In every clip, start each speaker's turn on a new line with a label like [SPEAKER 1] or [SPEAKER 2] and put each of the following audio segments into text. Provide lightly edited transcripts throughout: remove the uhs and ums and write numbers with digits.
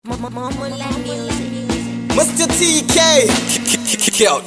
[SPEAKER 1] Mr. TK
[SPEAKER 2] Killed.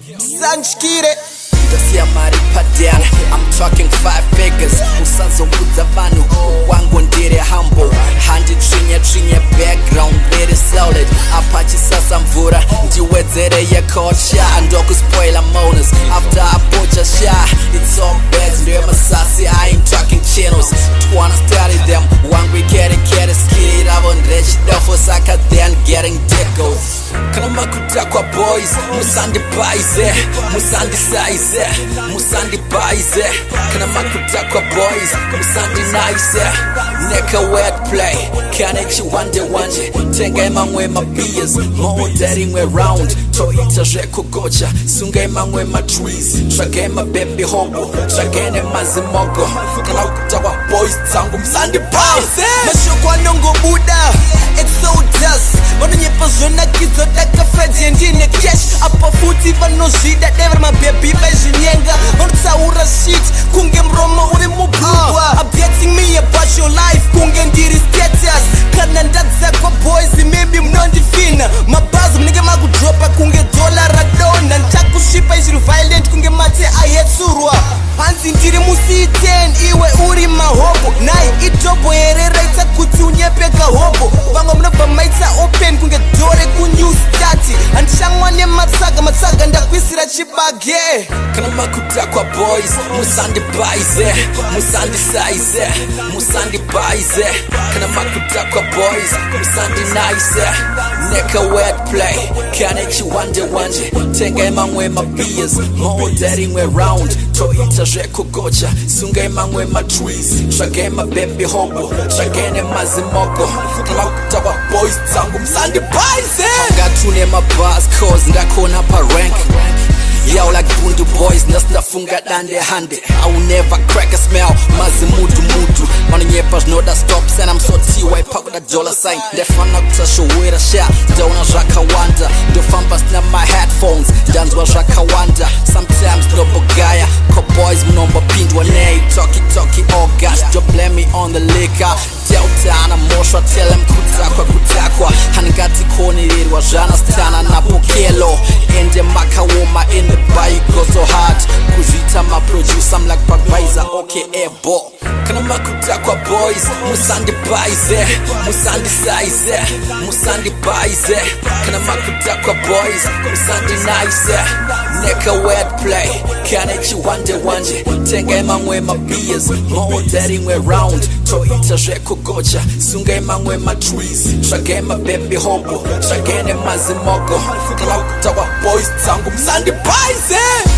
[SPEAKER 1] Sanchkire
[SPEAKER 2] Dosia maripadana, I'm talking 5 figures. Usazokudza vanhu wangu ndiri humble. Handi trinye background very solid. Apache sasa mvura ndiwedzere yekocha ndokuspoila monas. After I butcher sha, it's all bad. Ndiwe masasi, I ain't talking channels. Twana study them, wangu kere skid. I won't let you down for saka then getting tickles. Kana makuta kwa boys, musandi baize, musandi size, musandi baize. Kana makuta kwa boys, musandi nice. Neka wet play, connect you one day. Tenga imangwe ma beers, more dating way round. Toita reko gocha, sunga imangwe ma trees. Trage ma baby hobo, trage ne mazimogo. Kana makuta kwa boys, tangu musandi baize.
[SPEAKER 1] Mashokwa nongo buda, it's so dust. Vano nyepa zona kizo daka Freddy and in the cash. Apa futi vano zida, never my baby bezhinyenga. Vano tsaura shit, kunge mroma uri mubugwa. Updating me about your life, kunge ndiri status. Kana ndadza kwa boys, maybe mnondi fina. Mabazo mnige magu dropa, kunge dollar radona. Ntaku shipa ishiru violent, kunge mate ayetsurwa. Hanzi ndiri musiten, iwe uri mahobo. Nai itobo erera ita kuti unyepeka hobo. Vango mnoba maita open, kunge dore kunyu stati. Anshangwa ne matsaga ndakwisira chibage.
[SPEAKER 2] Kana makuta kwa boys, musandi baize, musandi size, musandi baize. Kana makuta kwa boys, musandi nice. Neka wet play, connect you one day. Tenga imangwe ma beers, more dating way round. Toita reko gocha, sunga imangwe ma trees. Trage ma baby hobo, trage ne mazimogo. Kana makuta kwa boys, tangu musandi baize. Ngatune ma bars cause ndakona pa rank. Yo like Bundu boys, nafunga dande hande. I will never crack a smell, mazi mudu. Manu nyepas no that stops and I'm so T-Y pack with a dollar sign. Defana kutashowera sha, dona raka wanda. Do fambas na my headphones, danzwa raka wanda. Sometimes no bogaya, ko boys mnomba pindwa nei. Talkie, oh gosh, don't blame me on the liquor. Delta ana mosha, tell him kutakwa. Hangati koni lirwa jana stana na pokelo. Ende makawoma in the bai go so hard. Kuzita ma produce, I'm like Bagwaiza, okay, ebo. Kana makuta kwa boys, musandi baize, musandi size, musandi baize. Kana makuta kwa boys, musandi nice. Neka wet play, connect you one day. Tenga imangwe ma beers, more dating way round. Toita reko gocha, sunga imangwe ma trees. Trage ma baby hobo, trage ne mazimogo. Kana makuta kwa boys, tangu musandi baize.